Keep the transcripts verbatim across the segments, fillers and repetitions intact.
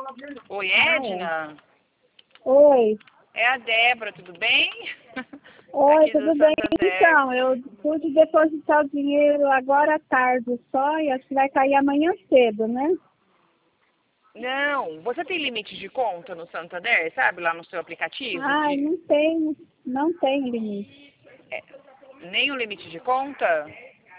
Oi, Ah, é. Edna? Oi. É a Débora, tudo bem? Oi, Aqui do tudo bem? Santander. Então, eu pude depositar o dinheiro agora à tarde só e acho que vai cair amanhã cedo, né? Não, você tem limite de conta no Santander, sabe? Lá no seu aplicativo? Ai, De... não tem, não tem limite. é, nem o limite de conta?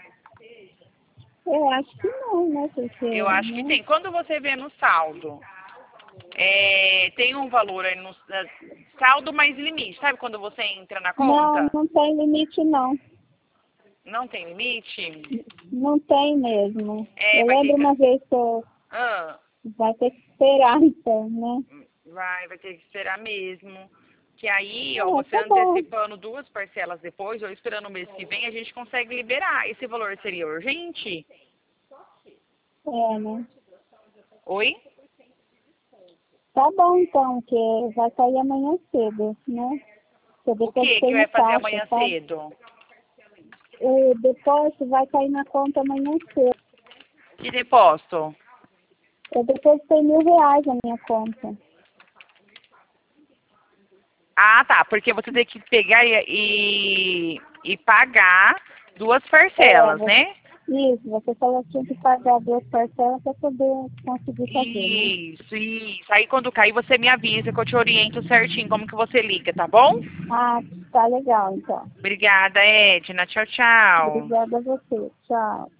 Eu acho que não, né? Porque, Eu acho que né? tem. Quando você vê no saldo, é, tem um valor aí no é, saldo mais limite. Sabe quando você entra na Não, conta? não tem limite não. Não tem limite? Não tem mesmo. É, Eu vai ter lembro que... uma vez que eu, Ah, vai ter que esperar então, né? vai, vai ter que esperar mesmo. Que aí, ó, É, você tá bom. antecipando duas parcelas depois, ou esperando o mês que vem, a gente consegue liberar. Esse valor seria urgente? É, né? Oi? Tá bom então, que vai cair amanhã cedo, né? Eu O que que depositei vai no fazer caixa, amanhã sabe? cedo? O depósito vai cair na conta amanhã cedo. Que depósito? Eu depositei mil reais na minha conta. Ah, tá. Porque você tem que pegar e, e, e pagar duas É, parcelas, você, né? isso, você falou que tinha que pagar duas parcelas para poder conseguir fazer, né? Isso, isso. Aí quando cair você me avisa que eu te oriento certinho como que você liga, tá bom? Ah, tá legal, então. Obrigada, Edna. Tchau, tchau. Obrigada a você. Tchau.